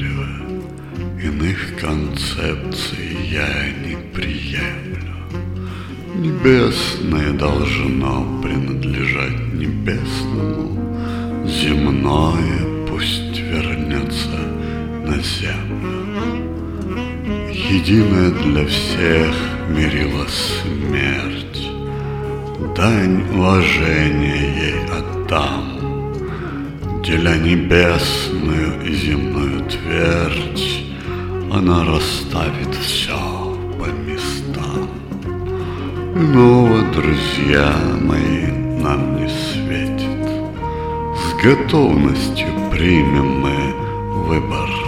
приветливы, иных концепций я не приемлю. Небесное должно принадлежать небесному, земное пусть вернется на землю. Единое для всех мерило смерть, дань уважения ей отдам, деля небесную и земную твердь, она расставит все по местам. Иного, друзья мои, нам не светит, с готовностью примем мы выбор